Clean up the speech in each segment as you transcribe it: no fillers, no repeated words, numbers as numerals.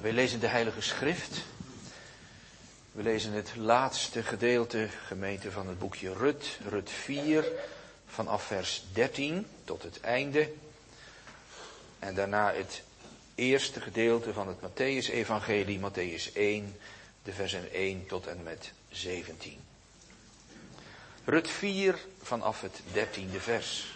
We lezen de Heilige Schrift. We lezen het laatste gedeelte, gemeente, van het boekje Rut. Rut 4, vanaf vers 13 tot het einde. En daarna het eerste gedeelte van het Mattheüs-evangelie, Mattheüs 1, de versen 1 tot en met 17. Rut 4, vanaf het 13e vers.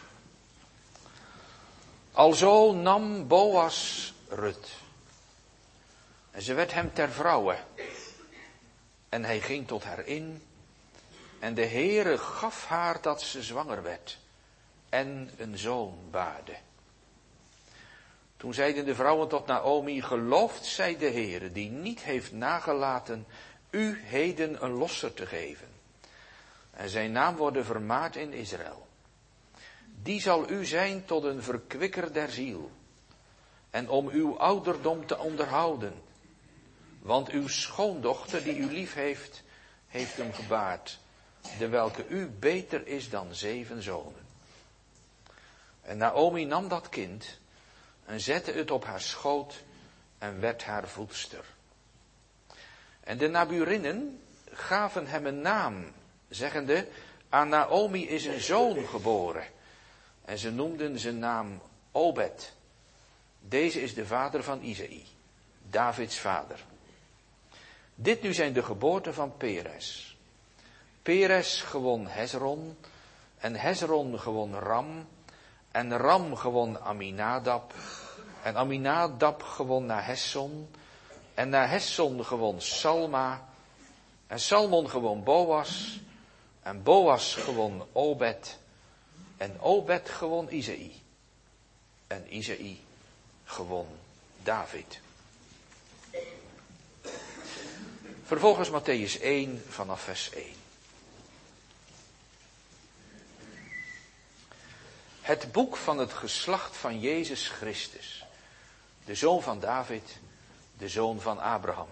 Alzo nam Boas Rut. En ze werd hem ter vrouwe. En hij ging tot haar in. En de Heere gaf haar dat ze zwanger werd. En een zoon baarde. Toen zeiden de vrouwen tot Naomi: gelooft zij de Heere, die niet heeft nagelaten u heden een losser te geven. En zijn naam worden vermaard in Israël. Die zal u zijn tot een verkwikker der ziel. En om uw ouderdom te onderhouden. Want uw schoondochter die u lief heeft, heeft hem gebaard. De welke u beter is dan 7 zonen. En Naomi nam dat kind en zette het op haar schoot en werd haar voedster. En de Naburinnen gaven hem een naam, zeggende: aan Naomi is een zoon geboren. En ze noemden zijn naam Obed. Deze is de vader van Isaï, Davids vader. Dit nu zijn de geboorten van Peres. Peres gewon Hezron. En Hezron gewon Ram. En Ram gewon Aminadab. En Aminadab gewon Nahesson. En Nahesson gewon Salma. En Salmon gewon Boas. En Boas gewon Obed. En Obed gewon Isaï. En Isaï gewon David. Vervolgens Mattheüs 1 vanaf vers 1. Het boek van het geslacht van Jezus Christus, de zoon van David, de zoon van Abraham.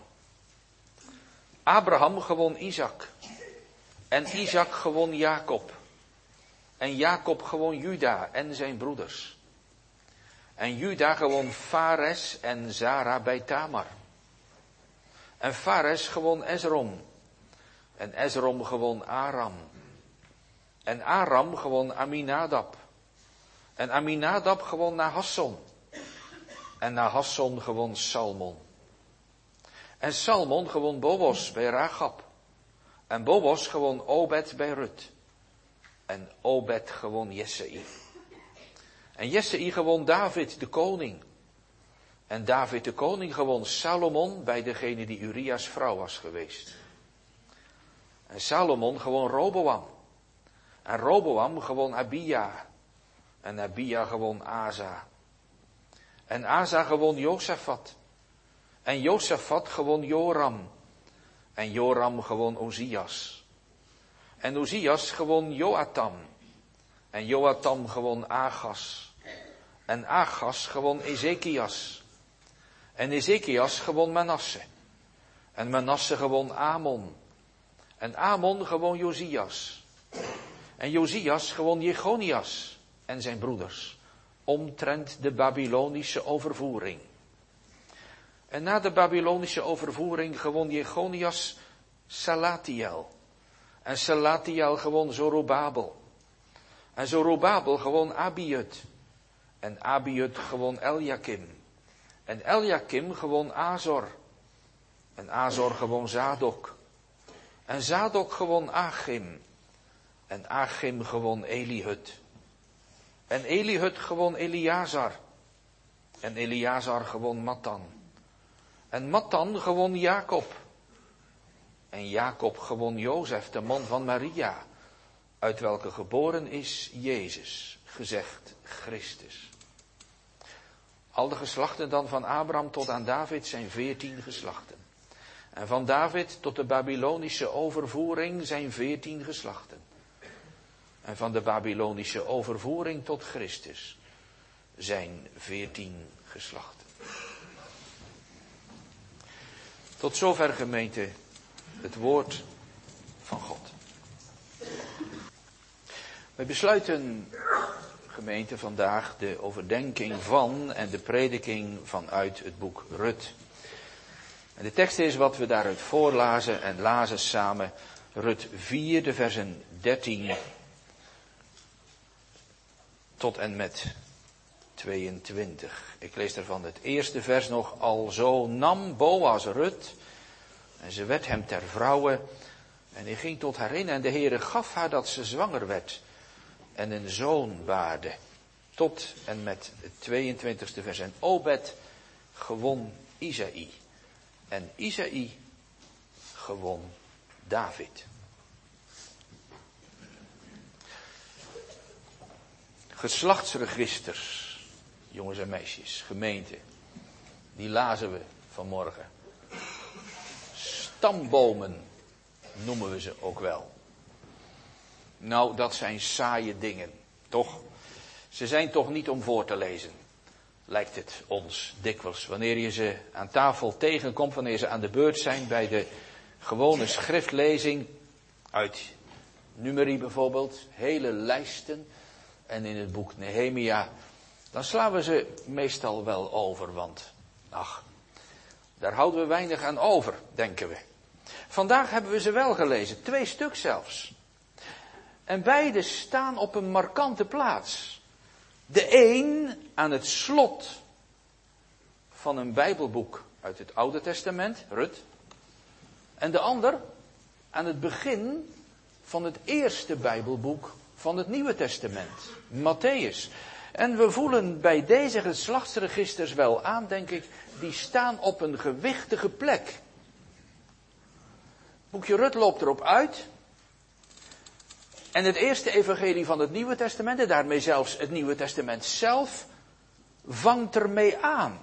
Abraham gewon Isaac. En Isaac gewon Jacob. En Jacob gewon Juda en zijn broeders. En Juda gewon Fares en Zara bij Tamar. En Fares gewon Esrom. En Esrom gewon Aram. En Aram gewon Aminadab. En Aminadab gewon Nahasson. En Nahasson gewon Salmon. En Salmon gewon Boas bij Rachab. En Boas gewon Obed bij Rut. En Obed gewon Jessei. En Jessei gewon David de koning. En David de koning gewon Salomon bij degene die Urias vrouw was geweest. En Salomon gewon Roboam. En Roboam gewon Abia. En Abia gewon Asa. En Asa gewon Josafat. En Josafat gewon Joram. En Joram gewon Ozias. En Ozias gewon Joatam. En Joatam gewon Agas. En Agas gewon Ezekias. En Ezekias gewon Manasse. En Manasse gewon Amon. En Amon gewon Josias. En Josias gewon Jechonias en zijn broeders. Omtrent de Babylonische overvoering. En na de Babylonische overvoering gewon Jechonias Salatiel. En Salatiel gewon Zorobabel. En Zorobabel gewon Abiud. En Abiud gewon Eliakim. En Eliakim gewon Azor. En Azor gewon Zadok. En Zadok gewon Achim. En Achim gewon Elihud. En Elihud gewon Eleazar. En Eleazar gewon Mattan. En Mattan gewon Jacob. En Jacob gewon Jozef, de man van Maria, uit welke geboren is Jezus, gezegd Christus. Al de geslachten dan van Abraham tot aan David zijn 14 geslachten. En van David tot de Babylonische overvoering zijn 14 geslachten. En van de Babylonische overvoering tot Christus zijn 14 geslachten. Tot zover, gemeente, het woord van God. Wij besluiten, gemeente, vandaag de overdenking van en de prediking vanuit het boek Rut. En de tekst is wat we daaruit voorlazen en lazen samen. Rut 4, de versen 13 tot en met 22. Ik lees daarvan het eerste vers nog. Alzo nam Boas Rut en ze werd hem ter vrouwe. En hij ging tot haar in en de Heere gaf haar dat ze zwanger werd en een zoon baarde. Tot en met het 22e vers. En Obed gewon Isaï. En Isaï gewon David. Geslachtsregisters, jongens en meisjes, gemeente, die lazen we vanmorgen. Stambomen noemen we ze ook wel. Nou, dat zijn saaie dingen, toch? Ze zijn toch niet om voor te lezen, lijkt het ons dikwijls. Wanneer je ze aan tafel tegenkomt, wanneer ze aan de beurt zijn bij de gewone schriftlezing uit Numeri bijvoorbeeld, hele lijsten. En in het boek Nehemia, dan slaan we ze meestal wel over, want daar houden we weinig aan over, denken we. Vandaag hebben we ze wel gelezen, 2 stuk zelfs. En beide staan op een markante plaats. De een aan het slot van een Bijbelboek uit het Oude Testament, Rut. En de ander aan het begin van het eerste Bijbelboek van het Nieuwe Testament, Mattheüs. En we voelen bij deze geslachtsregisters wel aan, denk ik, die staan op een gewichtige plek. Het boekje Rut loopt erop uit. En het eerste evangelie van het Nieuwe Testament, en daarmee zelfs het Nieuwe Testament zelf, vangt ermee aan.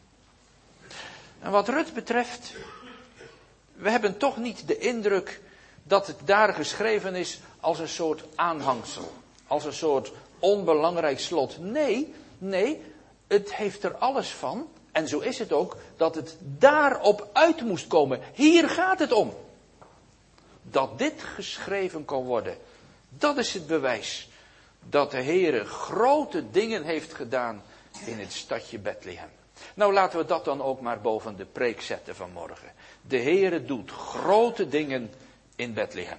En wat Rut betreft, we hebben toch niet de indruk dat het daar geschreven is als een soort aanhangsel. Als een soort onbelangrijk slot. Nee, het heeft er alles van, en zo is het ook, dat het daarop uit moest komen. Hier gaat het om. Dat dit geschreven kon worden. Dat is het bewijs dat de Heere grote dingen heeft gedaan in het stadje Bethlehem. Nou, laten we dat dan ook maar boven de preek zetten vanmorgen. De Heere doet grote dingen in Bethlehem.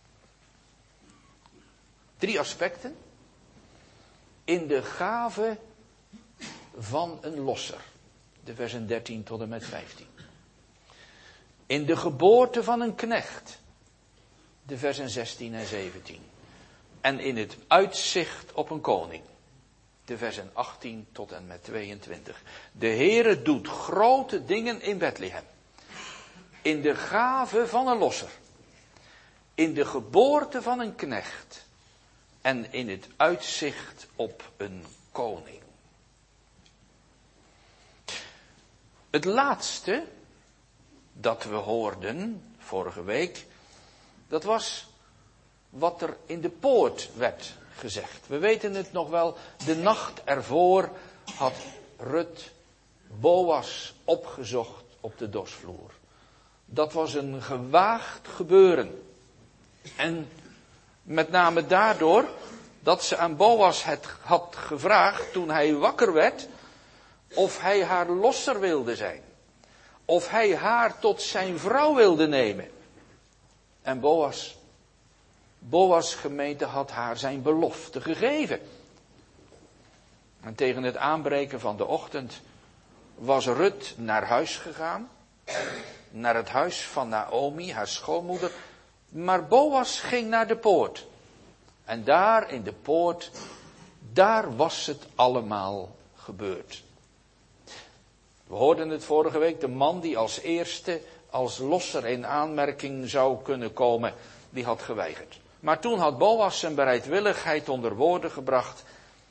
3 aspecten. In de gave van een losser. De versen 13 tot en met 15. In de geboorte van een knecht. De versen 16 en 17. En in het uitzicht op een koning. De versen 18 tot en met 22. De Heere doet grote dingen in Bethlehem. In de gave van een losser. In de geboorte van een knecht. En in het uitzicht op een koning. Het laatste dat we hoorden vorige week, dat was wat er in de poort werd gezegd. We weten het nog wel, de nacht ervoor had Rut Boas opgezocht op de dorsvloer. Dat was een gewaagd gebeuren. En met name daardoor dat ze aan Boas het had gevraagd toen hij wakker werd, of hij haar losser wilde zijn. Of hij haar tot zijn vrouw wilde nemen. En Boas gemeente had haar zijn belofte gegeven. En tegen het aanbreken van de ochtend was Rut naar huis gegaan. Naar het huis van Naomi, haar schoonmoeder. Maar Boas ging naar de poort. En daar in de poort, daar was het allemaal gebeurd. We hoorden het vorige week, de man die als eerste, als losser in aanmerking zou kunnen komen, die had geweigerd. Maar toen had Boas zijn bereidwilligheid onder woorden gebracht.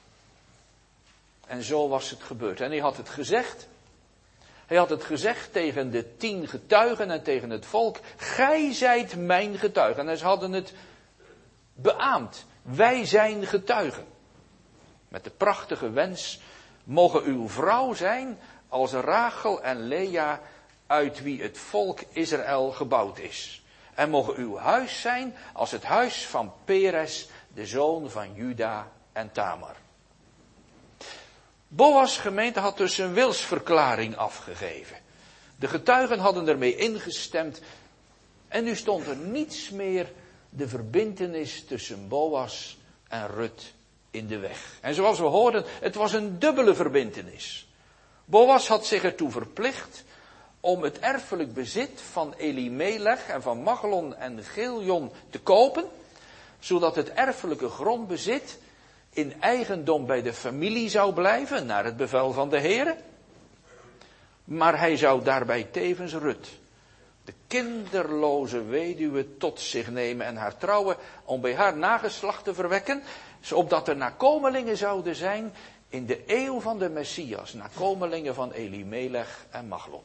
En zo was het gebeurd. En hij had het gezegd. Hij had het gezegd tegen de 10 getuigen en tegen het volk. Gij zijt mijn getuigen. En ze hadden het beaamd. Wij zijn getuigen. Met de prachtige wens. Mogen uw vrouw zijn als Rachel en Lea, uit wie het volk Israël gebouwd is. En mogen uw huis zijn als het huis van Peres, de zoon van Juda en Tamar. Boas gemeente had dus een wilsverklaring afgegeven. De getuigen hadden ermee ingestemd. En nu stond er niets meer de verbintenis tussen Boas en Rut in de weg. En zoals we hoorden, het was een dubbele verbintenis. Boas had zich ertoe verplicht om het erfelijk bezit van Elimelech en van Machlon en Giljon te kopen, zodat het erfelijke grondbezit in eigendom bij de familie zou blijven, naar het bevel van de Heere. Maar hij zou daarbij tevens Rut, de kinderloze weduwe, tot zich nemen en haar trouwen, om bij haar nageslacht te verwekken, zodat er nakomelingen zouden zijn in de eeuw van de Messias, nakomelingen van Elimelech en Machlon.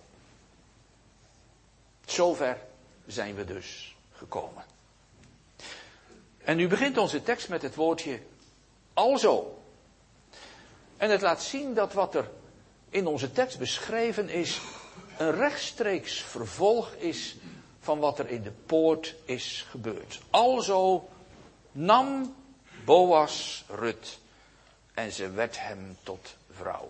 Zover zijn we dus gekomen. En nu begint onze tekst met het woordje alzo. En het laat zien dat wat er in onze tekst beschreven is, een rechtstreeks vervolg is van wat er in de poort is gebeurd. Alzo nam Boas Rut en ze werd hem tot vrouw.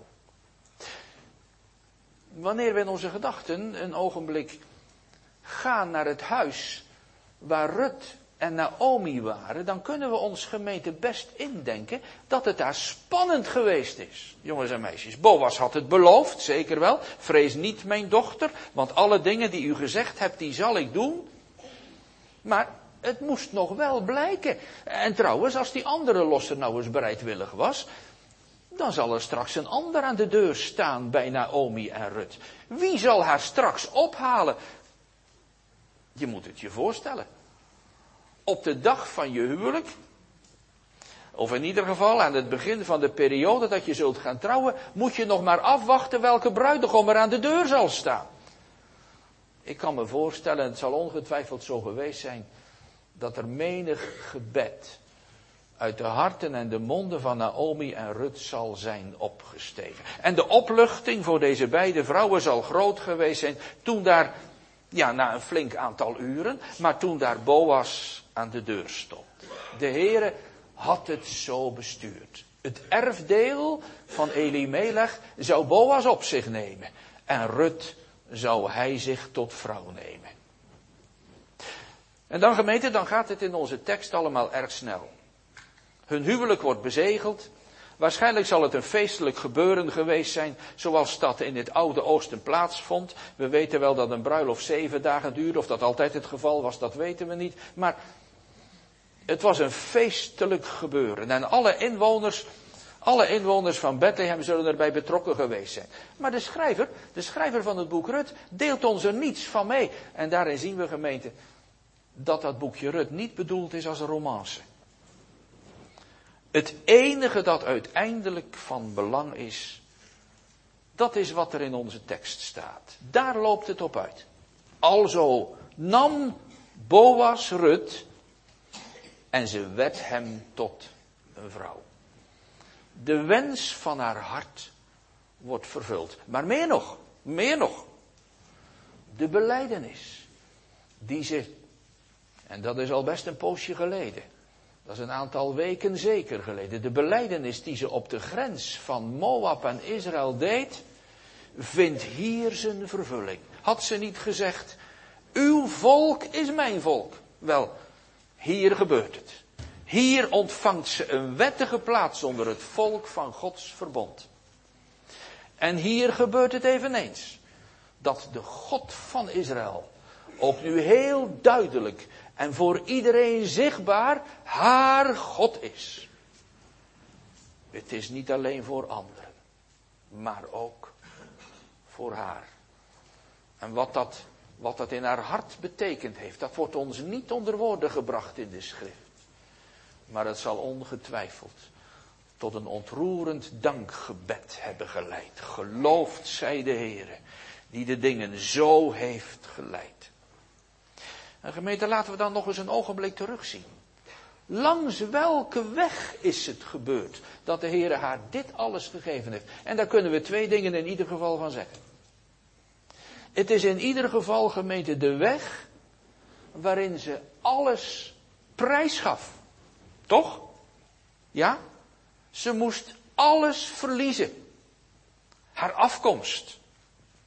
Wanneer we in onze gedachten een ogenblik gaan naar het huis waar Rut en Naomi waren, dan kunnen we ons gemeente best indenken dat het daar spannend geweest is. Jongens en meisjes, Boas had het beloofd, zeker wel. Vrees niet, mijn dochter, want alle dingen die u gezegd hebt, die zal ik doen. Maar het moest nog wel blijken. En trouwens, als die andere losser nou eens bereidwillig was, dan zal er straks een ander aan de deur staan bij Naomi en Rut. Wie zal haar straks ophalen? Je moet het je voorstellen. Op de dag van je huwelijk, of in ieder geval aan het begin van de periode dat je zult gaan trouwen, moet je nog maar afwachten welke bruidegom er aan de deur zal staan. Ik kan me voorstellen, het zal ongetwijfeld zo geweest zijn, dat er menig gebed uit de harten en de monden van Naomi en Rut zal zijn opgestegen. En de opluchting voor deze beide vrouwen zal groot geweest zijn toen daar, na een flink aantal uren, maar toen daar Boas aan de deur stond. De Heere had het zo bestuurd. Het erfdeel van Elimelech zou Boas op zich nemen. En Rut zou hij zich tot vrouw nemen. En dan gemeente, dan gaat het in onze tekst allemaal erg snel. Hun huwelijk wordt bezegeld. Waarschijnlijk zal het een feestelijk gebeuren geweest zijn, zoals dat in het Oude Oosten plaatsvond. We weten wel dat een bruiloft 7 dagen duurde, of dat altijd het geval was, dat weten we niet. Maar het was een feestelijk gebeuren. En alle inwoners van Bethlehem zullen erbij betrokken geweest zijn. Maar de schrijver van het boek Rut, deelt ons er niets van mee. En daarin zien we, gemeente, dat boekje Rut niet bedoeld is als een romance. Het enige dat uiteindelijk van belang is, dat is wat er in onze tekst staat. Daar loopt het op uit. Alzo nam Boas Rut en ze werd hem tot een vrouw. De wens van haar hart wordt vervuld. Maar meer nog. De belijdenis die ze, en dat is al best een poosje geleden, dat is een aantal weken zeker geleden, de belijdenis die ze op de grens van Moab en Israël deed, vindt hier zijn vervulling. Had ze niet gezegd, uw volk is mijn volk? Wel, hier gebeurt het. Hier ontvangt ze een wettige plaats onder het volk van Gods verbond. En hier gebeurt het eveneens. Dat de God van Israël ook nu heel duidelijk en voor iedereen zichtbaar haar God is. Het is niet alleen voor anderen, maar ook voor haar. En wat dat in haar hart betekend heeft, dat wordt ons niet onder woorden gebracht in de schrift. Maar het zal ongetwijfeld tot een ontroerend dankgebed hebben geleid. Geloofd zij de Heere, die de dingen zo heeft geleid. En gemeente, laten we dan nog eens een ogenblik terugzien. Langs welke weg is het gebeurd dat de Heere haar dit alles gegeven heeft? En daar kunnen we 2 dingen in ieder geval van zeggen. Het is in ieder geval, gemeente, de weg waarin ze alles prijsgaf. Toch? Ja? Ze moest alles verliezen. Haar afkomst.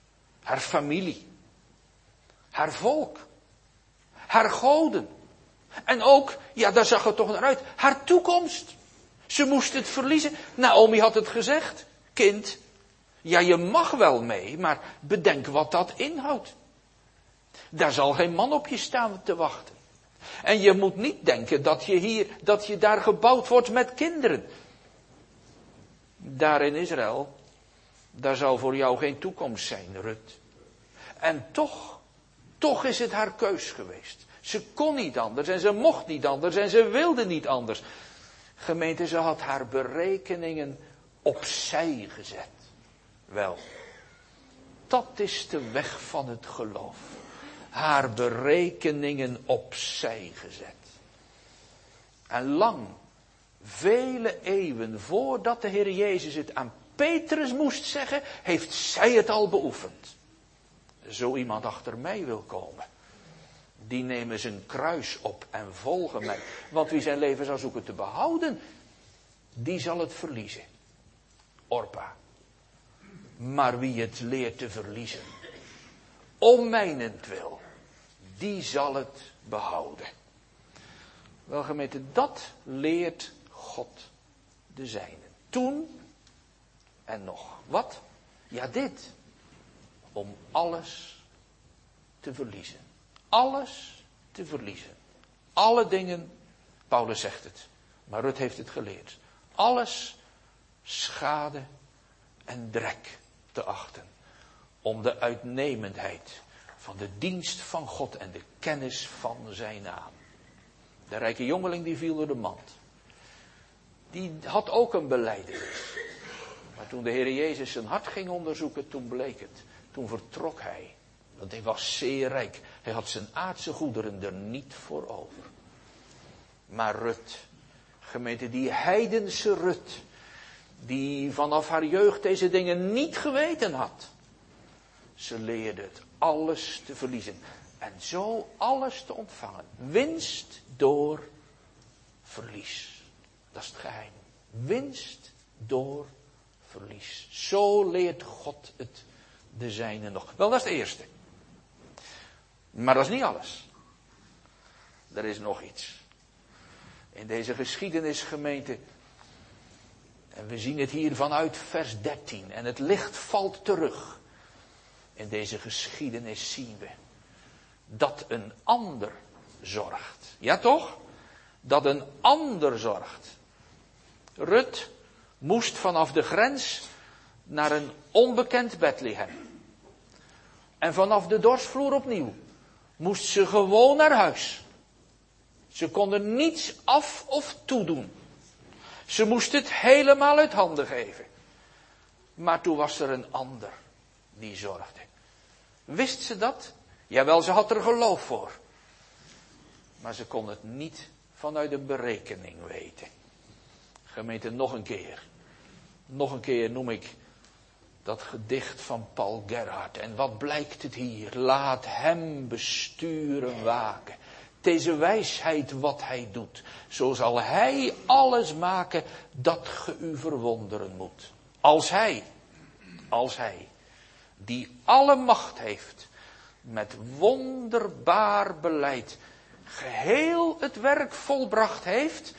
Haar familie. Haar volk. Haar goden. En ook, ja, daar zag het toch naar uit, haar toekomst. Ze moest het verliezen. Naomi had het gezegd. Kind, ja, je mag wel mee, maar bedenk wat dat inhoudt. Daar zal geen man op je staan te wachten. En je moet niet denken dat je daar gebouwd wordt met kinderen. Daar in Israël, daar zal voor jou geen toekomst zijn, Rut. En toch is het haar keus geweest. Ze kon niet anders en ze mocht niet anders en ze wilde niet anders. Gemeente, ze had haar berekeningen opzij gezet. Wel, dat is de weg van het geloof. Haar berekeningen opzij gezet. En lang, vele eeuwen voordat de Heer Jezus het aan Petrus moest zeggen, heeft zij het al beoefend. Zo iemand achter mij wil komen, die nemen zijn kruis op en volgen mij. Want wie zijn leven zal zoeken te behouden, die zal het verliezen. Orpa. Maar wie het leert te verliezen, om mijnentwil, die zal het behouden. Wel gemeente, dat leert God de zijnen. Toen en nog. Wat? Ja, dit. Om alles te verliezen. Alles te verliezen. Alle dingen, Paulus zegt het, maar Rut heeft het geleerd. Alles schade en drek te achten. Om de uitnemendheid van de dienst van God en de kennis van zijn naam. De rijke jongeling die viel door de mand. Die had ook een belijdenis. Maar toen de Heer Jezus zijn hart ging onderzoeken, toen bleek het. Toen vertrok hij. Want hij was zeer rijk. Hij had zijn aardse goederen er niet voor over. Maar Rut, gemeente, die heidense Rut, die vanaf haar jeugd deze dingen niet geweten had. Ze leerde het alles te verliezen. En zo alles te ontvangen. Winst door verlies. Dat is het geheim. Winst door verlies. Zo leert God het de zijne nog. Wel, dat is het eerste. Maar dat is niet alles. Er is nog iets. In deze geschiedenisgemeente. En we zien het hier vanuit vers 13. En het licht valt terug. In deze geschiedenis zien we dat een ander zorgt. Ja toch? Dat een ander zorgt. Rut moest vanaf de grens naar een onbekend Bethlehem. En vanaf de dorsvloer opnieuw moest ze gewoon naar huis. Ze kon er niets af of toedoen. Ze moest het helemaal uit handen geven. Maar toen was er een ander die zorgde. Wist ze dat? Jawel, ze had er geloof voor. Maar ze kon het niet vanuit de berekening weten. Gemeente, nog een keer. Nog een keer noem ik dat gedicht van Paul Gerhardt. En wat blijkt het hier? Laat hem besturen waken. Deze wijsheid wat hij doet. Zo zal hij alles maken dat ge u verwonderen moet. Als hij, die alle macht heeft, met wonderbaar beleid, geheel het werk volbracht heeft,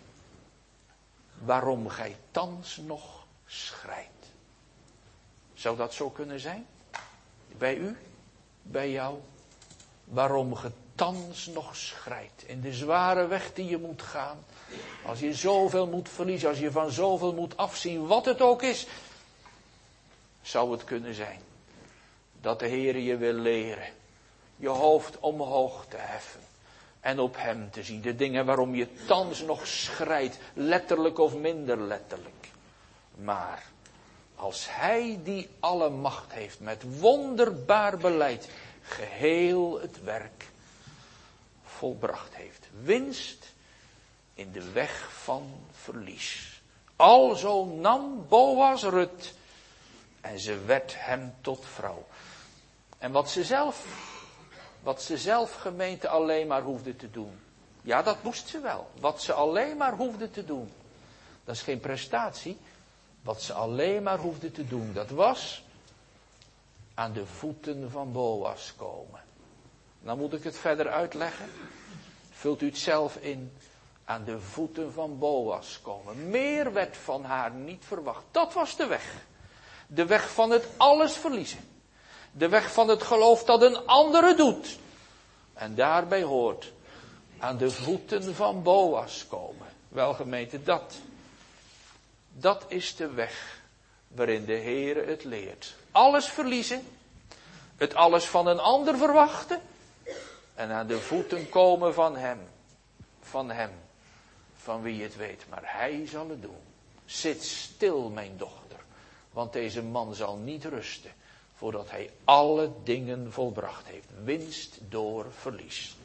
waarom gij thans nog schrijdt. Zou dat zo kunnen zijn? Bij u? Bij jou? Waarom ge thans nog schrijdt. In de zware weg die je moet gaan. Als je zoveel moet verliezen. Als je van zoveel moet afzien. Wat het ook is. Zou het kunnen zijn. Dat de Heer je wil leren. Je hoofd omhoog te heffen. En op hem te zien. De dingen waarom je thans nog schrijdt. Letterlijk of minder letterlijk. Maar. Als hij die alle macht heeft. Met wonderbaar beleid. Geheel het werk volbracht heeft. Winst in de weg van verlies. Alzo nam Boas Rut. En ze werd hem tot vrouw. En wat ze zelf gemeente alleen maar hoefde te doen. Ja, dat moest ze wel. Wat ze alleen maar hoefde te doen. Dat is geen prestatie. Wat ze alleen maar hoefde te doen. Dat was aan de voeten van Boas komen. Dan moet ik het verder uitleggen. Vult u het zelf in. Aan de voeten van Boas komen. Meer werd van haar niet verwacht. Dat was de weg. De weg van het alles verliezen. De weg van het geloof dat een andere doet. En daarbij hoort aan de voeten van Boas komen. Wel gemeente, dat is de weg waarin de Heere het leert. Alles verliezen. Het alles van een ander verwachten. En aan de voeten komen van hem. Van hem. Van wie het weet. Maar hij zal het doen. Zit stil, mijn dochter. Want deze man zal niet rusten. Voordat hij alle dingen volbracht heeft. Winst door verlies.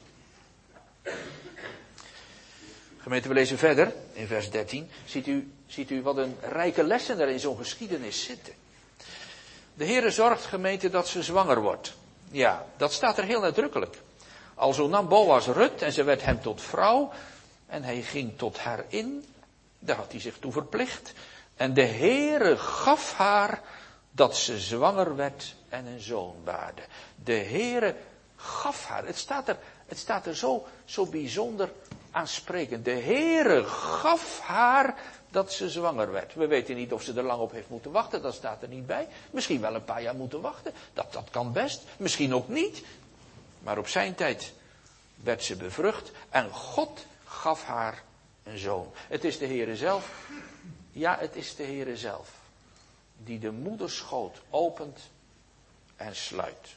Gemeente, we lezen verder in vers 13. Ziet u wat een rijke lessen er in zo'n geschiedenis zitten. De Heere zorgt, gemeente, dat ze zwanger wordt. Ja, dat staat er heel nadrukkelijk. Alzo nam Boas Rut en ze werd hem tot vrouw. En hij ging tot haar in. Daar had hij zich toe verplicht. En de Heere gaf haar dat ze zwanger werd en een zoon baarde. De Heere gaf haar. Het staat er zo bijzonder aansprekend. De Heere gaf haar dat ze zwanger werd. We weten niet of ze er lang op heeft moeten wachten. Dat staat er niet bij. Misschien wel een paar jaar moeten wachten. Dat kan best. Misschien ook niet. Maar op zijn tijd werd ze bevrucht. En God gaf haar een zoon. Het is de Heere zelf. Ja, het is de Heere zelf. Die de moederschoot opent en sluit.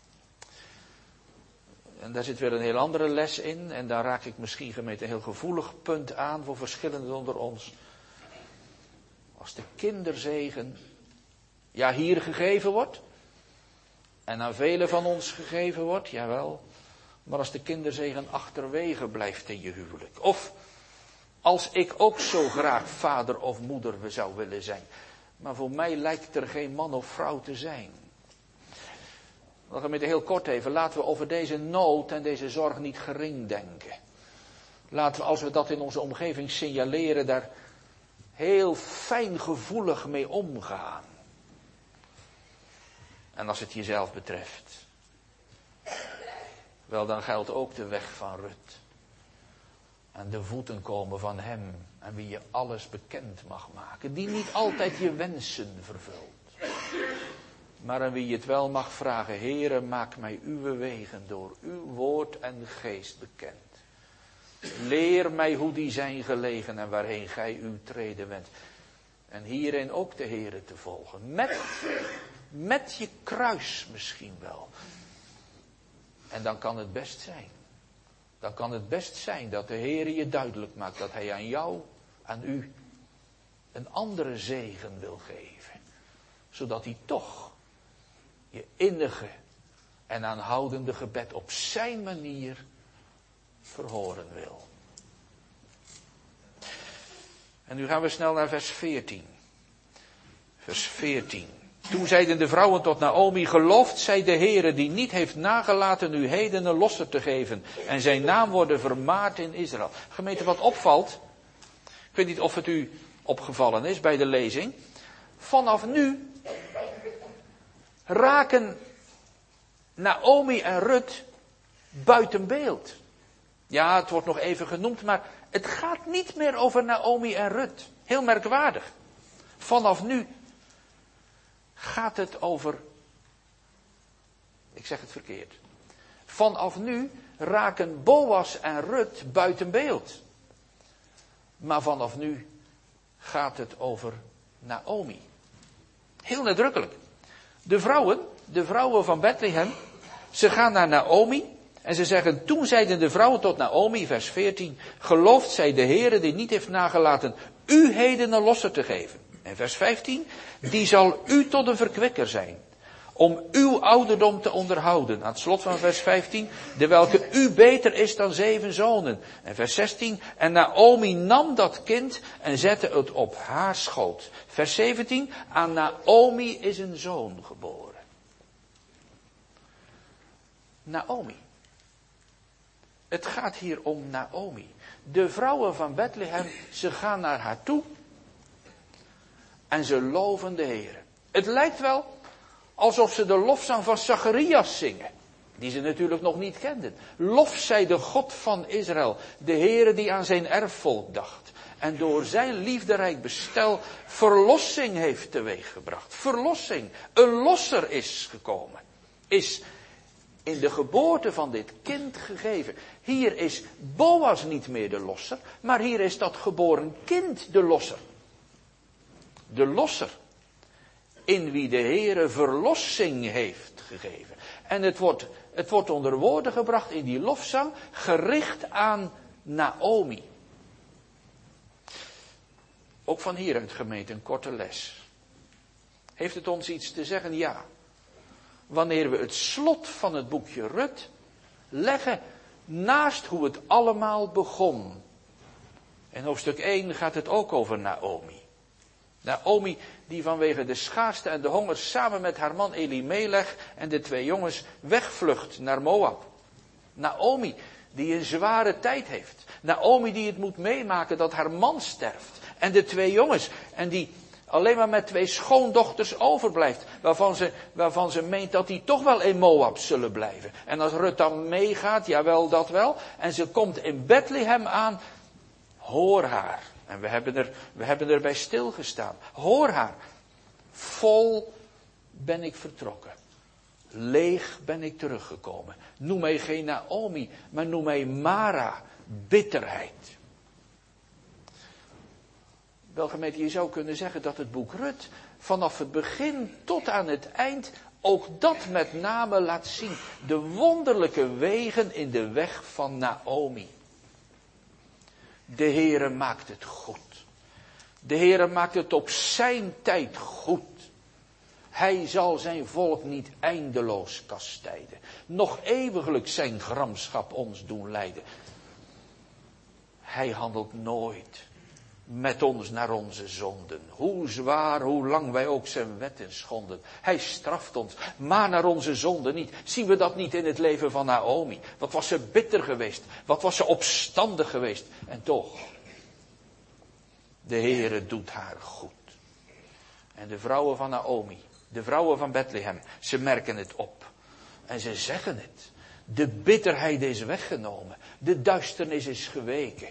En daar zit weer een heel andere les in. En daar raak ik misschien gemeente een heel gevoelig punt aan voor verschillenden onder ons. Als de kinderzegen, ja, hier gegeven wordt. En aan velen van ons gegeven wordt, jawel. Maar als de kinderzegen achterwege blijft in je huwelijk. Of als ik ook zo graag vader of moeder zou willen zijn. Maar voor mij lijkt er geen man of vrouw te zijn. Dan gaan we heel kort even. Laten we over deze nood en deze zorg niet gering denken. Laten we, als we dat in onze omgeving signaleren, daar heel fijngevoelig mee omgaan. En als het jezelf betreft, wel, dan geldt ook de weg van Rut. Aan de voeten komen van hem, aan wie je alles bekend mag maken. Die niet altijd je wensen vervult. Maar aan wie je het wel mag vragen. Heere, maak mij uw wegen door uw woord en geest bekend. Leer mij hoe die zijn gelegen en waarheen gij uw treden wendt. En hierin ook de Heere te volgen. Met je kruis misschien wel. En dan kan het best zijn. Dan kan het best zijn dat de Heere je duidelijk maakt dat hij aan jou, aan u, een andere zegen wil geven. Zodat hij toch je innige en aanhoudende gebed op zijn manier verhoren wil. En nu gaan we snel naar vers 14. Vers 14. Toen zeiden de vrouwen tot Naomi, gelooft zij de Heere die niet heeft nagelaten u heden een losser te geven en zijn naam worden vermaard in Israël. Gemeente, wat opvalt, ik weet niet of het u opgevallen is bij de lezing, vanaf nu raken Naomi en Rut buiten beeld. Ja, het wordt nog even genoemd, maar het gaat niet meer over Naomi en Rut. Heel merkwaardig. Vanaf nu gaat het over, ik zeg het verkeerd. Vanaf nu raken Boas en Rut buiten beeld. Maar vanaf nu gaat het over Naomi. Heel nadrukkelijk. De vrouwen van Bethlehem, ze gaan naar Naomi en ze zeggen, toen zeiden de vrouwen tot Naomi, vers 14, gelooft zij de Heere die niet heeft nagelaten u heden een losser te geven. En vers 15, die zal u tot een verkwikker zijn, om uw ouderdom te onderhouden. Aan het slot van vers 15, de welke u beter is dan 7 zonen. En vers 16, en Naomi nam dat kind en zette het op haar schoot. Vers 17, aan Naomi is een zoon geboren. Naomi. Het gaat hier om Naomi. De vrouwen van Bethlehem, ze gaan naar haar toe en ze loven de Heer. Het lijkt wel Alsof ze de lofzang van Zacharias zingen. Die ze natuurlijk nog niet kenden. Lof zij de God van Israël. De Heere die aan zijn erfvolk dacht. En door zijn liefderijk bestel verlossing heeft teweeggebracht. Verlossing. Een losser is gekomen. Is in de geboorte van dit kind gegeven. Hier is Boas niet meer de losser. Maar hier is dat geboren kind de losser. De losser. In wie de Heere verlossing heeft gegeven. En het wordt onder woorden gebracht in die lofzang. Gericht aan Naomi. Ook van hieruit gemeente een korte les. Heeft het ons iets te zeggen? Ja. Wanneer we het slot van het boekje Rut leggen naast hoe het allemaal begon. In hoofdstuk 1 gaat het ook over Naomi. Naomi die vanwege de schaarste en de honger samen met haar man Elimelech en de 2 jongens wegvlucht naar Moab. Naomi die een zware tijd heeft. Naomi die het moet meemaken dat haar man sterft. En de 2 jongens. En die alleen maar met 2 schoondochters overblijft. Waarvan ze meent dat die toch wel in Moab zullen blijven. En als Rut dan meegaat, jawel dat wel. En ze komt in Bethlehem aan. Hoor haar. En we hebben erbij stilgestaan. Hoor haar. Vol ben ik vertrokken. Leeg ben ik teruggekomen. Noem mij geen Naomi, maar noem mij Mara. Bitterheid. Wel gemeente, je zou kunnen zeggen dat het boek Rut vanaf het begin tot aan het eind ook dat met name laat zien. De wonderlijke wegen in de weg van Naomi. De Heere maakt het goed. De Heere maakt het op zijn tijd goed. Hij zal zijn volk niet eindeloos kastijden. Nog eeuwiglijk zijn gramschap ons doen lijden. Hij handelt nooit met ons naar onze zonden. Hoe zwaar, hoe lang wij ook zijn wetten schonden. Hij straft ons, maar naar onze zonden niet. Zien we dat niet in het leven van Naomi? Wat was ze bitter geweest. Wat was ze opstandig geweest. En toch, de Heere doet haar goed. En de vrouwen van Naomi, de vrouwen van Bethlehem, ze merken het op. En ze zeggen het. De bitterheid is weggenomen. De duisternis is geweken.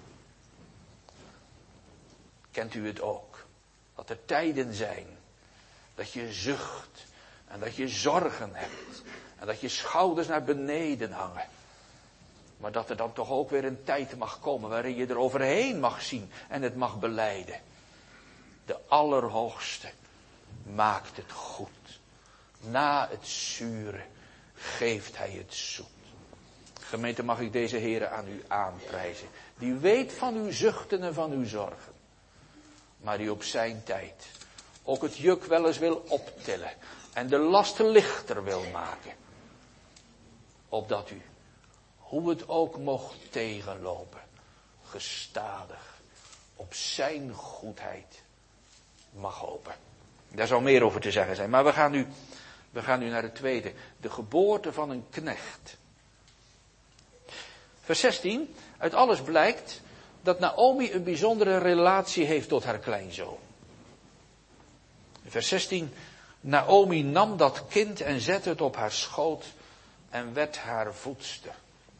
Kent u het ook? Dat er tijden zijn dat je zucht en dat je zorgen hebt en dat je schouders naar beneden hangen. Maar dat er dan toch ook weer een tijd mag komen waarin je er overheen mag zien en het mag belijden. De Allerhoogste maakt het goed. Na het zure geeft hij het zoet. Gemeente, mag ik deze Heere aan u aanprijzen. Die weet van uw zuchten en van uw zorgen. Maar die op zijn tijd ook het juk wel eens wil optillen. En de lasten lichter wil maken. Opdat u, hoe het ook mocht tegenlopen, gestadig op zijn goedheid mag hopen. Daar zou meer over te zeggen zijn. Maar we gaan nu naar het tweede. De geboorte van een knecht. Vers 16. Uit alles blijkt dat Naomi een bijzondere relatie heeft tot haar kleinzoon. Vers 16. Naomi nam dat kind en zette het op haar schoot en werd haar voedster.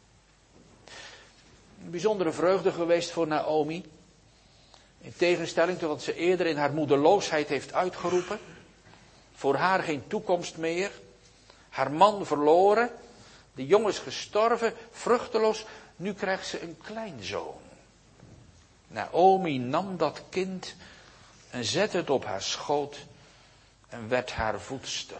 Een bijzondere vreugde geweest voor Naomi. In tegenstelling tot wat ze eerder in haar moederloosheid heeft uitgeroepen. Voor haar geen toekomst meer. Haar man verloren. De jongen is gestorven, vruchteloos. Nu krijgt ze een kleinzoon. Naomi nam dat kind en zette het op haar schoot en werd haar voedster.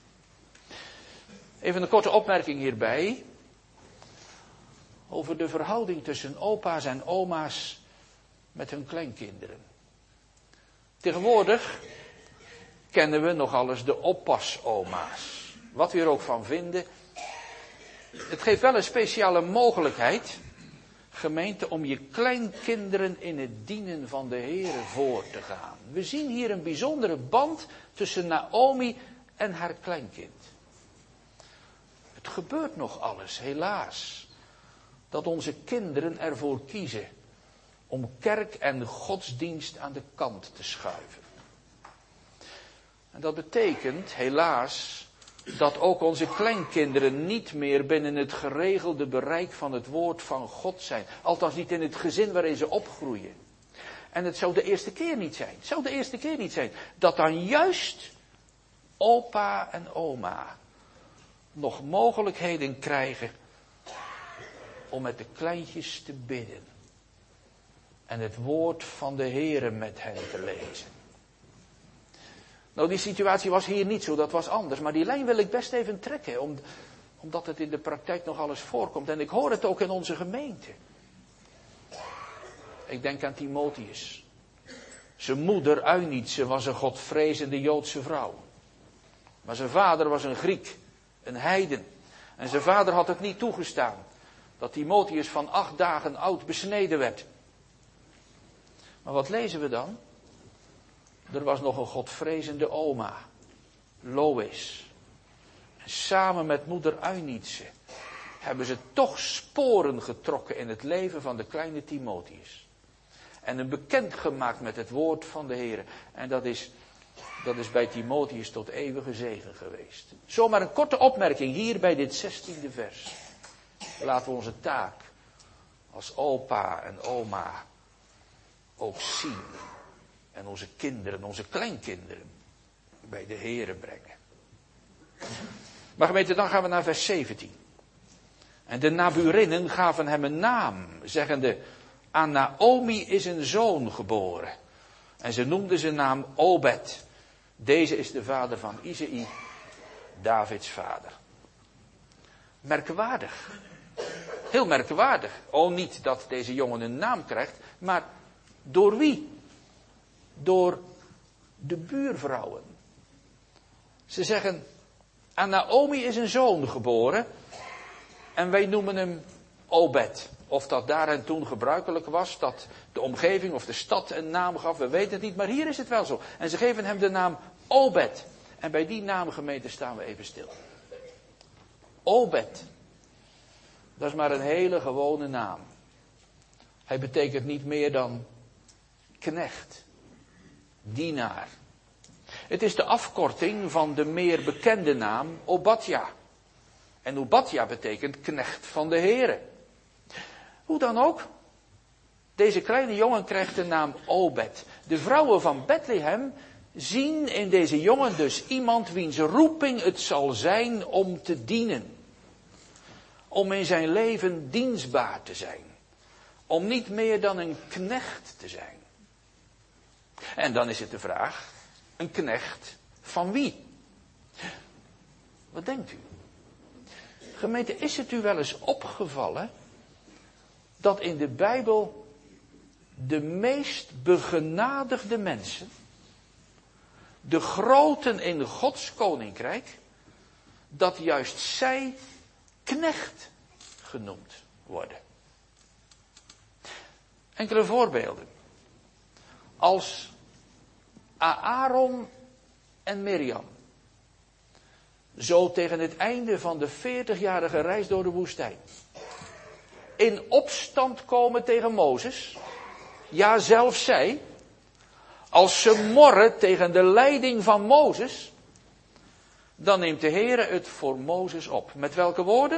Even een korte opmerking hierbij. Over de verhouding tussen opa's en oma's met hun kleinkinderen. Tegenwoordig kennen we nogal eens de oppasoma's. Wat we er ook van vinden. Het geeft wel een speciale mogelijkheid, gemeente, om je kleinkinderen in het dienen van de Heere voor te gaan. We zien hier een bijzondere band tussen Naomi en haar kleinkind. Het gebeurt nog alles, helaas, dat onze kinderen ervoor kiezen om kerk en godsdienst aan de kant te schuiven. En dat betekent helaas dat ook onze kleinkinderen niet meer binnen het geregelde bereik van het woord van God zijn. Althans niet in het gezin waarin ze opgroeien. En het zou de eerste keer niet zijn. Het zou de eerste keer niet zijn dat dan juist opa en oma nog mogelijkheden krijgen om met de kleintjes te bidden. En het woord van de Heere met hen te lezen. Nou, die situatie was hier niet zo, dat was anders. Maar die lijn wil ik best even trekken, omdat het in de praktijk nog alles voorkomt. En ik hoor het ook in onze gemeente. Ik denk aan Timotheus. Zijn moeder Eunice was een godvrezende Joodse vrouw. Maar zijn vader was een Griek, een heiden. En zijn vader had het niet toegestaan dat Timotheus van 8 dagen oud besneden werd. Maar wat lezen we dan? Er was nog een godvrezende oma, Lois. En samen met moeder Eunice hebben ze toch sporen getrokken in het leven van de kleine Timotheus. En hem bekend gemaakt met het woord van de Heer. En dat is bij Timotheus tot eeuwige zegen geweest. Zomaar een korte opmerking hier bij dit 16e vers. Laten we onze taak als opa en oma ook zien. En onze kinderen, onze kleinkinderen bij de Heere brengen. Maar gemeente, dan gaan we naar vers 17. En de Naburinnen gaven hem een naam, zeggende: aan Naomi is een zoon geboren. En ze noemden zijn naam Obed. Deze is de vader van Isaï, Davids vader. Merkwaardig. Heel merkwaardig. Oh, niet dat deze jongen een naam krijgt, maar door wie? Door de buurvrouwen. Ze zeggen: aan Naomi is een zoon geboren. En wij noemen hem Obed. Of dat daar en toen gebruikelijk was, dat de omgeving of de stad een naam gaf, we weten het niet, maar hier is het wel zo. En ze geven hem de naam Obed. En bij die naamgemeente staan we even stil. Obed. Dat is maar een hele gewone naam. Hij betekent niet meer dan knecht, dienaar. Het is de afkorting van de meer bekende naam Obadja. En Obadja betekent knecht van de Heere. Hoe dan ook, deze kleine jongen krijgt de naam Obed. De vrouwen van Bethlehem zien in deze jongen dus iemand wiens roeping het zal zijn om te dienen. Om in zijn leven dienstbaar te zijn. Om niet meer dan een knecht te zijn. En dan is het de vraag, een knecht van wie? Wat denkt u? Gemeente, is het u wel eens opgevallen dat in de Bijbel de meest begenadigde mensen, de groten in Gods koninkrijk, dat juist zij knecht genoemd worden? Enkele voorbeelden. Als Aaron en Mirjam zo tegen het einde van de 40-jarige reis door de woestijn in opstand komen tegen Mozes, ja zelfs zij, als ze morren tegen de leiding van Mozes, dan neemt de Heere het voor Mozes op. Met welke woorden?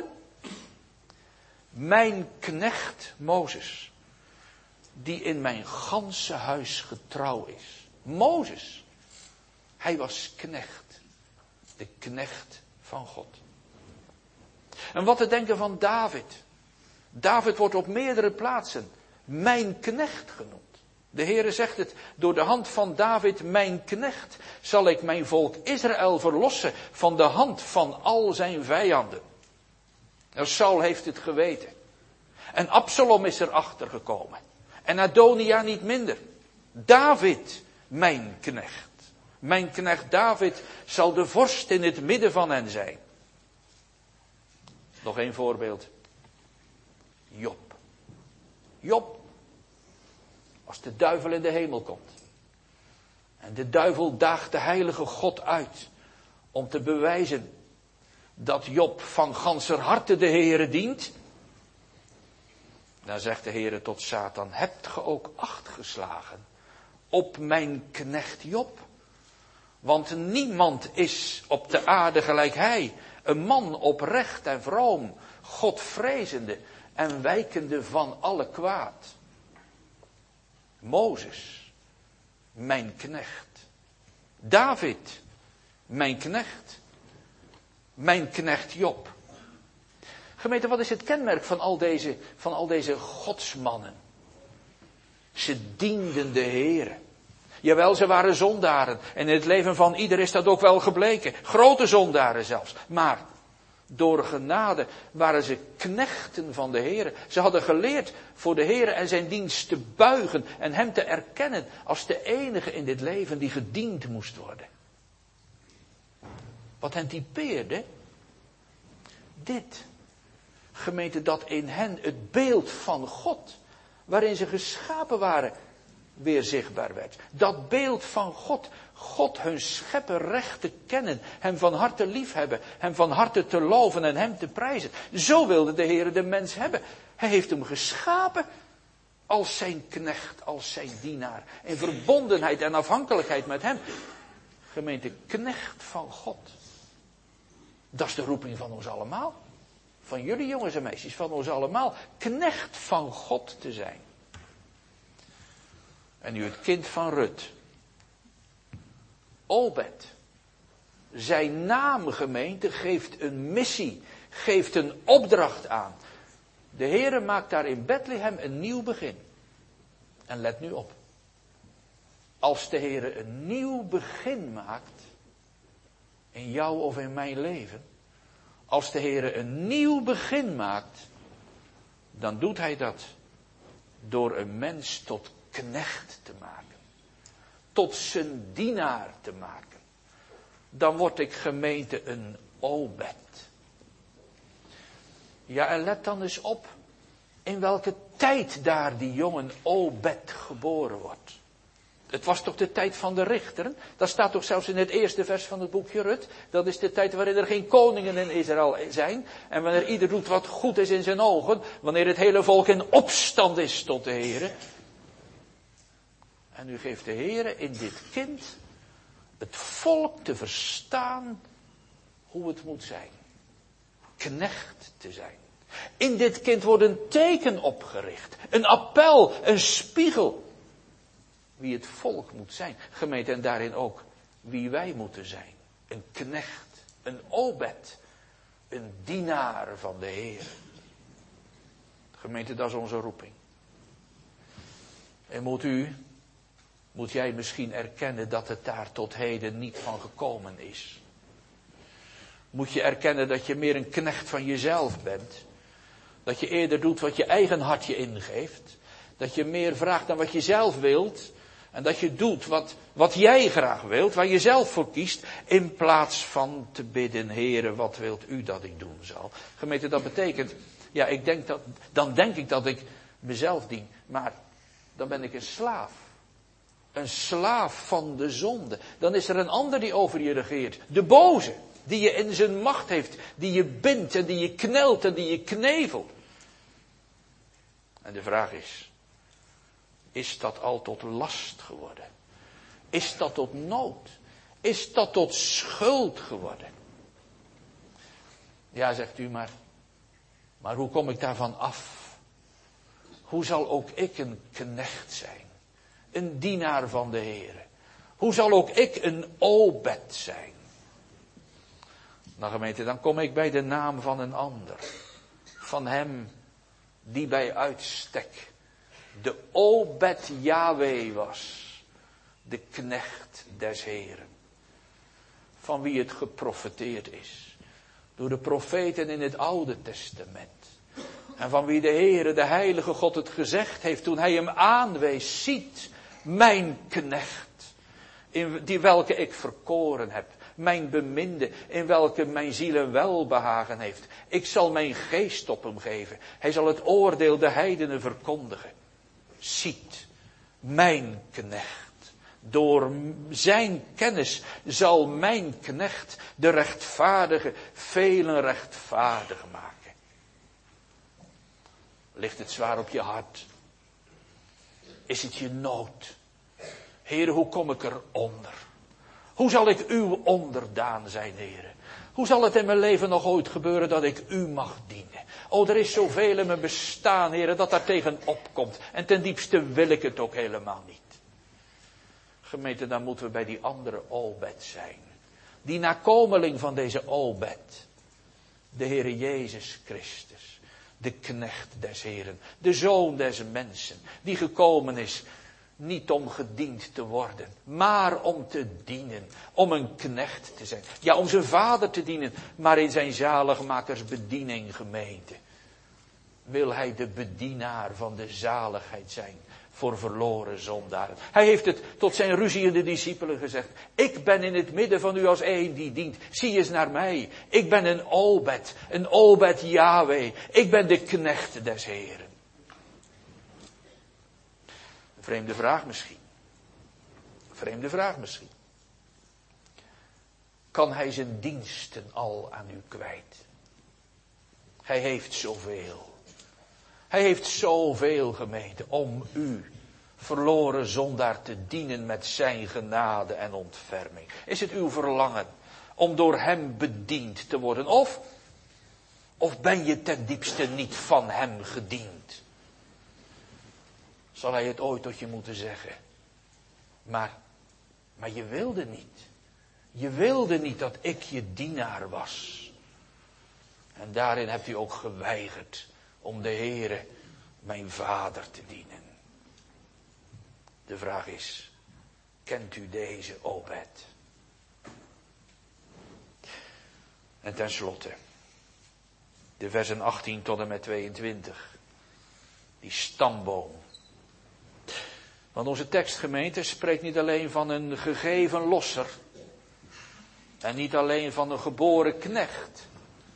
Mijn knecht Mozes, die in mijn ganse huis getrouw is. Mozes, hij was knecht, de knecht van God. En wat te denken van David. David wordt op meerdere plaatsen mijn knecht genoemd. De Heere zegt het, door de hand van David, mijn knecht, zal ik mijn volk Israël verlossen van de hand van al zijn vijanden. Nou, Saul heeft het geweten. En Absalom is erachter gekomen. En Adonia niet minder. David, mijn knecht. Mijn knecht David zal de vorst in het midden van hen zijn. Nog één voorbeeld. Job. Job. Als de duivel in de hemel komt. En de duivel daagt de heilige God uit. Om te bewijzen dat Job van ganser harte de Heere dient. Dan zegt de Heere tot Satan: hebt ge ook acht geslagen op mijn knecht Job? Want niemand is op de aarde gelijk hij. Een man oprecht en vroom, Godvrezende en wijkende van alle kwaad. Mozes, mijn knecht. David, mijn knecht. Mijn knecht Job. Gemeente, wat is het kenmerk van al deze godsmannen? Ze dienden de Heere. Jawel, ze waren zondaren. En in het leven van ieder is dat ook wel gebleken. Grote zondaren zelfs. Maar door genade waren ze knechten van de Heere. Ze hadden geleerd voor de Heere en zijn dienst te buigen. En hem te erkennen als de enige in dit leven die gediend moest worden. Wat hen typeerde? Dit. Gemeente, dat in hen het beeld van God, waarin ze geschapen waren, weer zichtbaar werd. Dat beeld van God. God hun schepper recht te kennen. Hem van harte liefhebben. Hem van harte te loven en hem te prijzen. Zo wilde de Heer de mens hebben. Hij heeft hem geschapen als zijn knecht, als zijn dienaar. In verbondenheid en afhankelijkheid met hem. Gemeente, knecht van God. Dat is de roeping van ons allemaal. Van jullie jongens en meisjes, van ons allemaal. Knecht van God te zijn. En nu het kind van Rut. Obed. Zijn naam, gemeente, geeft een missie. Geeft een opdracht aan. De Heere maakt daar in Bethlehem een nieuw begin. En let nu op. Als de Heere een nieuw begin maakt. In jou of in mijn leven. Als de Heere een nieuw begin maakt. Dan doet hij dat. Door een mens tot knecht te maken. Tot zijn dienaar te maken. Dan word ik, gemeente, een Obed. Ja, en let dan eens op. In welke tijd daar die jongen Obed geboren wordt. Het was toch de tijd van de richteren? Dat staat toch zelfs in het eerste vers van het boekje Rut. Dat is de tijd waarin er geen koningen in Israël zijn. En wanneer ieder doet wat goed is in zijn ogen. Wanneer het hele volk in opstand is tot de Heere. En nu geeft de Heere in dit kind het volk te verstaan hoe het moet zijn. Knecht te zijn. In dit kind wordt een teken opgericht. Een appel, een spiegel. Wie het volk moet zijn. Gemeente, en daarin ook wie wij moeten zijn. Een knecht, een Obed, een dienaar van de Heer. Gemeente, dat is onze roeping. En moet jij misschien erkennen dat het daar tot heden niet van gekomen is. Moet je erkennen dat je meer een knecht van jezelf bent. Dat je eerder doet wat je eigen hartje ingeeft. Dat je meer vraagt dan wat je zelf wilt. En dat je doet wat jij graag wilt, waar je zelf voor kiest. In plaats van te bidden, Heere, wat wilt u dat ik doen zal. Gemeente, dat betekent, ja, dan denk ik dat ik mezelf dien. Maar dan ben ik een slaaf. Een slaaf van de zonde. Dan is er een ander die over je regeert. De boze. Die je in zijn macht heeft. Die je bindt en die je knelt en die je knevelt. En de vraag is dat al tot last geworden? Is dat tot nood? Is dat tot schuld geworden? Ja, zegt u, maar hoe kom ik daarvan af? Hoe zal ook ik een knecht zijn? Een dienaar van de Heere? Hoe zal ook ik een Obed zijn? Nou gemeente, dan kom ik bij de naam van een ander. Van hem die bij uitstek de Obed Yahweh was. De knecht des Heren. Van wie het geprofeteerd is. Door de profeten in het Oude Testament. En van wie de Heere, de Heilige God, het gezegd heeft toen hij hem aanwees. Ziet, mijn knecht, in die welke ik verkoren heb. Mijn beminde, in welke mijn ziel een welbehagen heeft. Ik zal mijn geest op hem geven. Hij zal het oordeel de heidenen verkondigen. Ziet, mijn knecht. Door zijn kennis zal mijn knecht de rechtvaardige velen rechtvaardig maken. Ligt het zwaar op je hart? Is het je nood? Heer, hoe kom ik eronder? Hoe zal ik uw onderdaan zijn, Heere? Hoe zal het in mijn leven nog ooit gebeuren dat ik u mag dienen? O, er is zoveel in mijn bestaan, Heere, dat daar tegen opkomt. En ten diepste wil ik het ook helemaal niet. Gemeente, dan moeten we bij die andere Obed zijn. Die nakomeling van deze Obed. De Heere Jezus Christus. De knecht des Heeren. De zoon des mensen. Die gekomen is. Niet om gediend te worden. Maar om te dienen. Om een knecht te zijn. Ja, om zijn vader te dienen. Maar in zijn zaligmakersbediening, gemeente. Wil hij de bedienaar van de zaligheid zijn. Voor verloren zondaren. Hij heeft het tot zijn ruziende discipelen gezegd. Ik ben in het midden van u als een die dient. Zie eens naar mij. Ik ben een Obed Yahweh. Ik ben de knecht des Heren. Een vreemde vraag misschien. Kan hij zijn diensten al aan u kwijt? Hij heeft zoveel. Hij heeft zoveel, gemeente, om u, verloren zondaar, te dienen met zijn genade en ontferming. Is het uw verlangen om door hem bediend te worden? Of ben je ten diepste niet van hem gediend? Zal hij het ooit tot je moeten zeggen? Maar je wilde niet. Je wilde niet dat ik je dienaar was. En daarin hebt u ook geweigerd om de Heere, mijn vader, te dienen. De vraag is, kent u deze Obed? En tenslotte, de versen 18 tot en met 22. Die stamboom. Want onze tekstgemeente spreekt niet alleen van een gegeven losser. En niet alleen van een geboren knecht.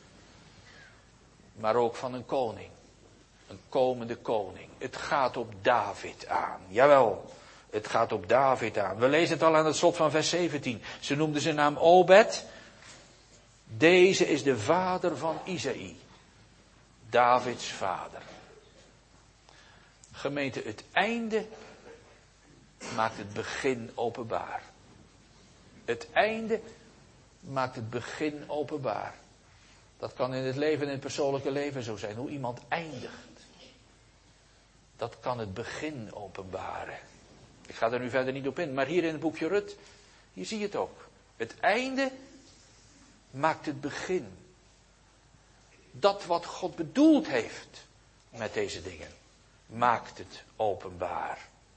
Maar ook van een koning. Een komende koning. Het gaat op David aan. Jawel, het gaat op David aan. We lezen het al aan het slot van vers 17. Ze noemden zijn naam Obed. Deze is de vader van Isaï. Davids vader. Gemeente, het einde maakt het begin openbaar. Het einde maakt het begin openbaar. Dat kan in het leven en in het persoonlijke leven zo zijn. Hoe iemand eindigt. Dat kan het begin openbaren. Ik ga er nu verder niet op in. Maar hier in het boekje Rut. Hier zie je het ook. Het einde maakt het begin. Dat wat God bedoeld heeft met deze dingen. Maakt het openbaar.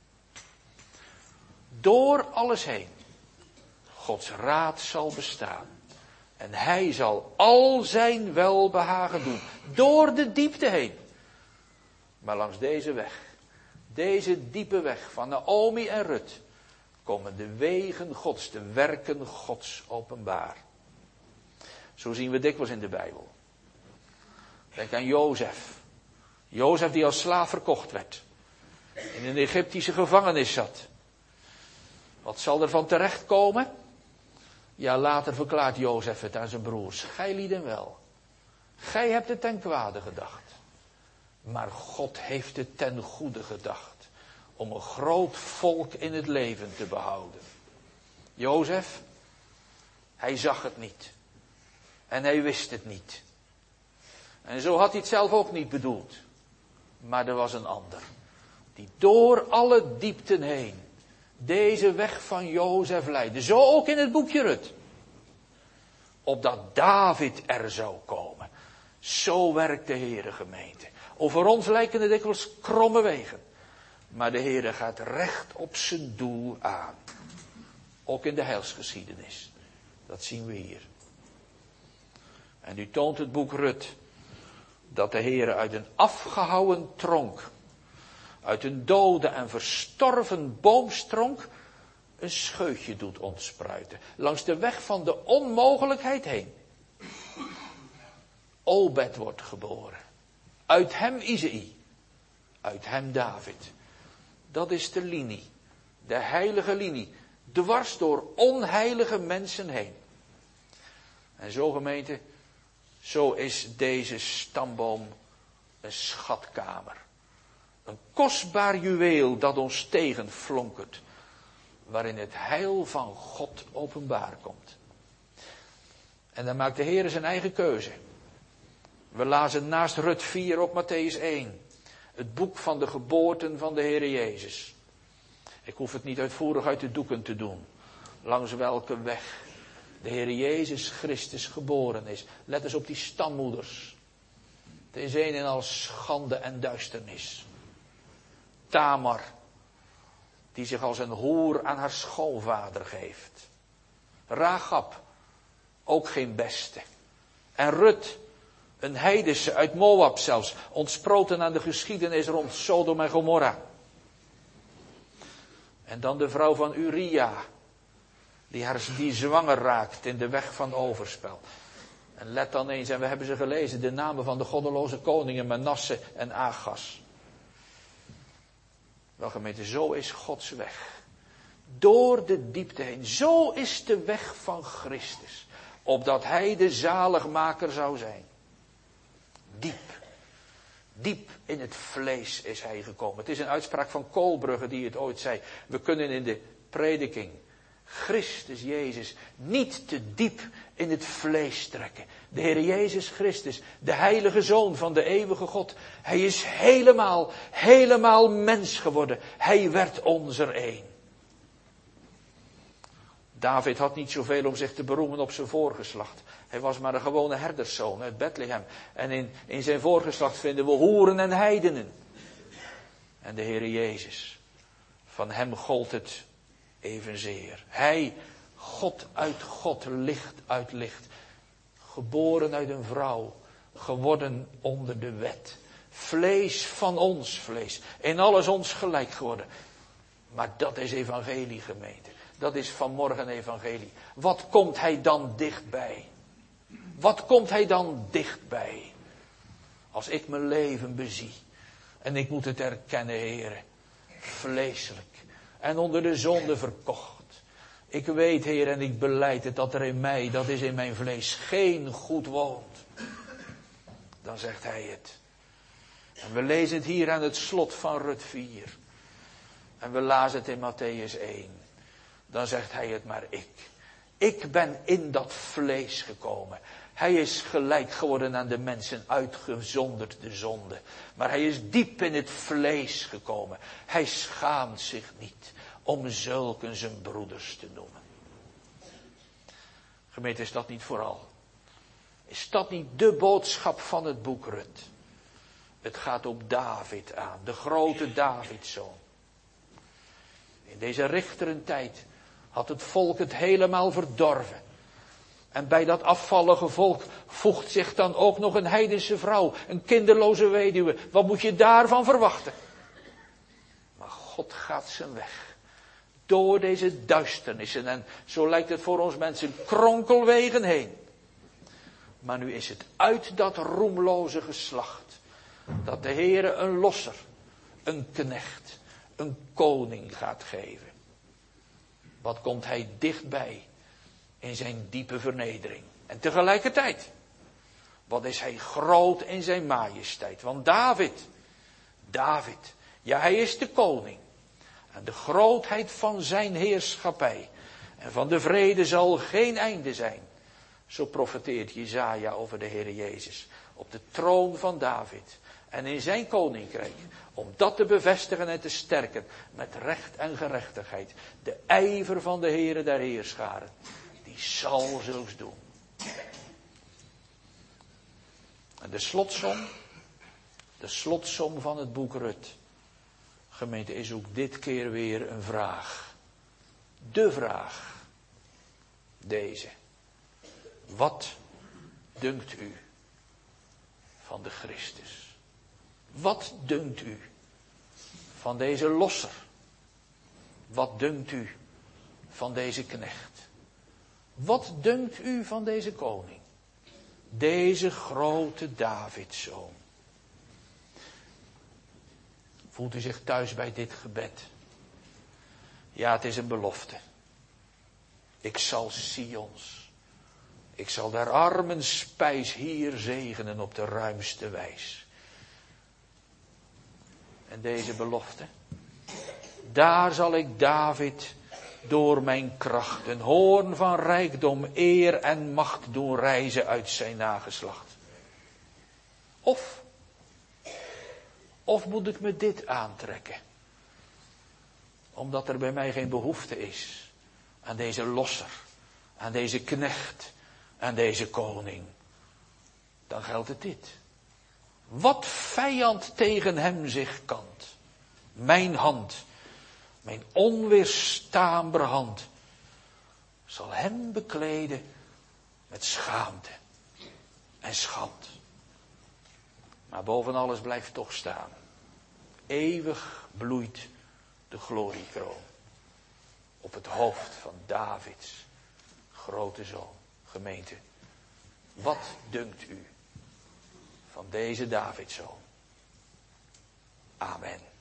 Door alles heen. Gods raad zal bestaan. En hij zal al zijn welbehagen doen. Door de diepte heen. Maar langs deze weg. Deze diepe weg van Naomi en Rut. Komen de wegen Gods, de werken Gods openbaar. Zo zien we dikwijls in de Bijbel. Denk aan Jozef. Jozef die als slaaf verkocht werd. In een Egyptische gevangenis zat. Wat zal er van terechtkomen? Ja, later verklaart Jozef het aan zijn broers. Gij lieden wel. Gij hebt het ten kwade gedacht. Maar God heeft het ten goede gedacht. Om een groot volk in het leven te behouden. Jozef, hij zag het niet. En hij wist het niet. En zo had hij het zelf ook niet bedoeld. Maar er was een ander. Die door alle diepten heen deze weg van Jozef leidde. Zo ook in het boekje Rut. Opdat David er zou komen. Zo werkt de Heere, gemeente. Over ons lijken het dikwijls kromme wegen. Maar de Heere gaat recht op zijn doel aan. Ook in de heilsgeschiedenis. Dat zien we hier. En nu toont het boek Rut dat de Heere uit een afgehouwen tronk, uit een dode en verstorven boomstronk, een scheutje doet ontspruiten. Langs de weg van de onmogelijkheid heen. Obed wordt geboren. Uit hem Isaï. Uit hem David. Dat is de linie. De heilige linie. Dwars door onheilige mensen heen. En zo, gemeente, zo is deze stamboom een schatkamer. Een kostbaar juweel dat ons tegenflonkert. waarin het heil van God openbaar komt. En dan maakt de Heer zijn eigen keuze. We lazen naast Rut 4 ook Mattheüs 1. Het boek van de geboorten van de Heer Jezus. Ik hoef het niet uitvoerig uit de doeken te doen. Langs welke weg de Heer Jezus Christus geboren is. Let eens op die stammoeders. Het is een en al schande en duisternis. Tamar, die zich als een hoer aan haar schoonvader geeft. Rahab, ook geen beste. En Rut, een heidense uit Moab zelfs, ontsproten aan de geschiedenis rond Sodom en Gomorra. En dan de vrouw van Uria, die zwanger raakt in de weg van overspel. En let dan eens, en we hebben ze gelezen, de namen van de goddeloze koningen Manasse en Agas. Wel gemeente, zo is Gods weg. Door de diepte heen. Zo is de weg van Christus. Opdat hij de zaligmaker zou zijn. Diep in het vlees is hij gekomen. Het is een uitspraak van Koolbrugge die het ooit zei. We kunnen in de prediking Christus Jezus niet te diep in het vlees trekken. De Heer Jezus Christus, de heilige Zoon van de eeuwige God. Hij is helemaal mens geworden. Hij werd onze een. David had niet zoveel om zich te beroemen op zijn voorgeslacht. Hij was maar een gewone herderszoon uit Bethlehem. En in zijn voorgeslacht vinden we hoeren en heidenen. En de Heer Jezus, van hem gold het evenzeer. Hij, God uit God, licht uit licht. Geboren uit een vrouw, geworden onder de wet. Vlees van ons vlees, in alles ons gelijk geworden. Maar dat is evangelie, gemeente. Dat is vanmorgen evangelie. Wat komt hij dan dichtbij? Wat komt hij dan dichtbij? Als ik mijn leven bezie. En ik moet het erkennen, Heere. Vleeselijk. En onder de zonde verkocht. Ik weet, Heer, en ik belijd het, dat er in mij, dat is in mijn vlees, geen goed woont. Dan zegt hij het. En we lezen het hier aan het slot van Rut 4. En we lazen het in Mattheüs 1. Dan zegt hij het maar ik. Ik ben in dat vlees gekomen. Hij is gelijk geworden aan de mensen, uitgezonderd de zonde. Maar hij is diep in het vlees gekomen. Hij schaamt zich niet om zulken zijn broeders te noemen. Gemeente, is dat niet vooral? Is dat niet de boodschap van het boek Rut? Het gaat op David aan, de grote Davidszoon. In deze richterentijd had het volk het helemaal verdorven. En bij dat afvallige volk voegt zich dan ook nog een heidense vrouw, een kinderloze weduwe. Wat moet je daarvan verwachten? Maar God gaat zijn weg. Door deze duisternissen. En zo lijkt het voor ons mensen kronkelwegen heen. Maar nu is het uit dat roemloze geslacht. Dat de Heere een losser, een knecht, een koning gaat geven. Wat komt hij dichtbij in zijn diepe vernedering. En tegelijkertijd, wat is hij groot in zijn majesteit. Want David, ja, hij is de koning. En de grootheid van zijn heerschappij en van de vrede zal geen einde zijn. Zo profeteert Jesaja over de Heer Jezus. Op de troon van David en in zijn koninkrijk. Om dat te bevestigen en te sterken met recht en gerechtigheid. De ijver van de Heere der Heerscharen. Die zal zulks doen. En de slotsom van het boek Rut. Gemeente, is ook dit keer weer een vraag. De vraag. Deze. Wat dunkt u van de Christus? Wat dunkt u van deze losser? Wat dunkt u van deze knecht? Wat dunkt u van deze koning? Deze grote Davidszoon. Voelt u zich thuis bij dit gebed? Ja, het is een belofte. Ik zal der armen spijs hier zegenen op de ruimste wijs. En deze belofte, daar zal ik David door mijn kracht. Een hoorn van rijkdom, eer en macht doen rijzen uit zijn nageslacht. Of moet ik me dit aantrekken? Omdat er bij mij geen behoefte is aan deze losser, aan deze knecht, aan deze koning. Dan geldt het dit. Wat vijand tegen hem zich kant. Mijn hand, mijn onweerstaanbare hand, zal hem bekleden met schaamte en schand. Maar boven alles blijft toch staan. Eeuwig bloeit de gloriekroon op het hoofd van Davids grote zoon. Gemeente, wat dunkt u van deze Davidszoon? Amen.